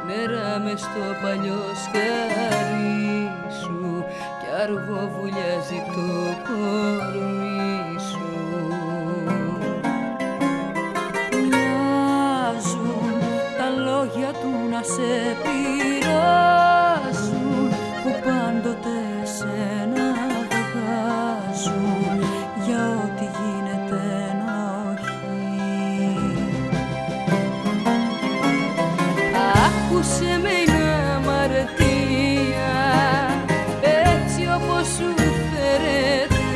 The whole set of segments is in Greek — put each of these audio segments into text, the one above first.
νερά μες στο παλιό σκαρί σου κι αργό βουλιάζει το κορμί σου. Μοιάζουν τα λόγια του να σε πειράζουν που πάντοτε σένα βγάζουν για ό,τι γίνεται ενοχή. Άκουσε με είναι αμαρτία έτσι όπως σου φέρεται,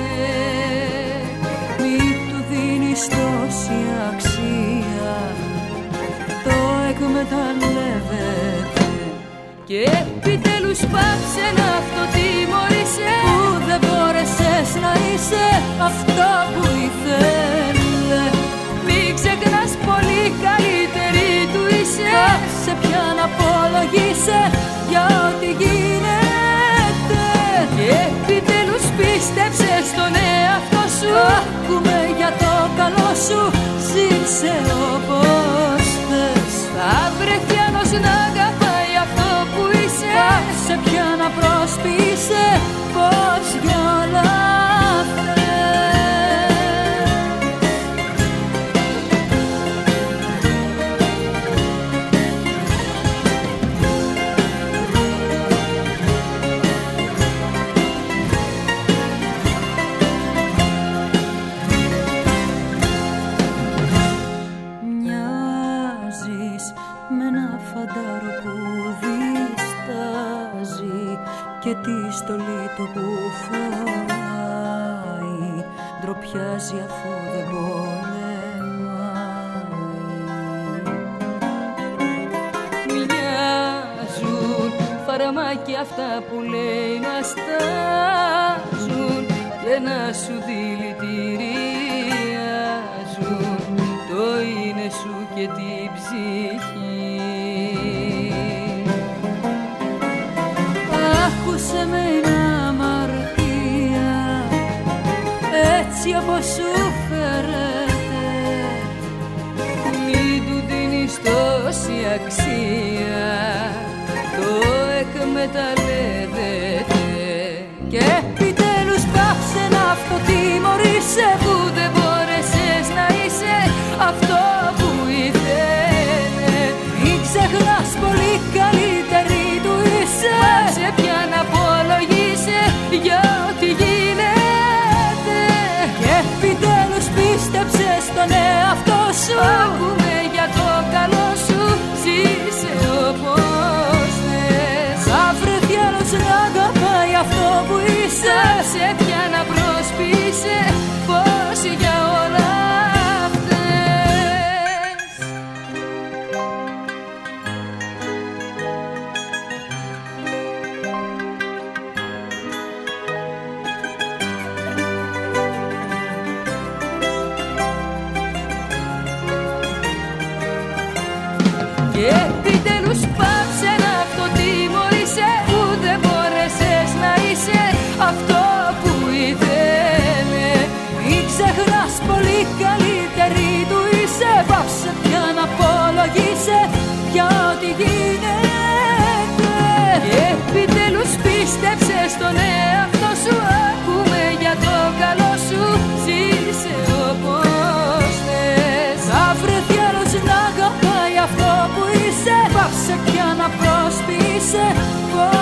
μη του δίνεις τόση αξία, το εκμεταλλεύεται. Και επιτέλους πάψε να αυτοτιμωρείσαι που δεν μπόρεσες να είσαι αυτό που ήθελε. Μην ξεχνάς πολύ καλύτερη του είσαι, πάψε πια να απολογείσαι για ό,τι γίνεται. Και επιτέλους πίστεψε στον εαυτό σου, άκουμε για το καλό σου, ζήσε όπως θες. Θα βρεθεί άλλος να αγαπάει αυτό που είσαι, πάψε πια να προσποιείσαι πως για όλα και τη στολή του που φοράει ντροπιάζει αφού δεν πολεμάει. Μοιάζουν φαρμάκια αυτά που λέει να στάζουν και να σου δηλητηριάζουν το είναι σου και την ψυχή. Άκουσε με είναι αμαρτία έτσι όπως σου φέρεται, μην του δίνεις τόση αξία, το εκμεταλλεύεται. Και επιτέλους πάψε να αυτοτιμωρείσαι που δεν μπόρεσες να είσαι αυτό που ήθελε. Μην ξεχνάς πολύ καλύτερη του είσαι, πάψε πια να απολογείσαι για ό,τι γίνεται. Και επιτέλους πίστεψε στον εαυτό σου, άκουμε για το καλό σου, ζήσε όπως θες. Θα βρεθεί άλλος να αγαπάει αυτό που είσαι, πάψε πια να προσποιείσαι πως για όλα και επιτέλους πάψε να αυτοτιμωρείσαι που δεν μπόρεσες να είσαι αυτό που ήθελε. Μην ξεχνάς πολύ καλύτερη του είσαι, πάψε πια να απολογείσαι για ό,τι γίνεται. Και επιτέλους πίστεψε στον εαυτό σου, άκουμε για το καλό σου, ζήσε όπως θες. Θα βρεθεί άλλος να αγαπάει αυτό που είσαι, πάψε πια να προσποιείσαι.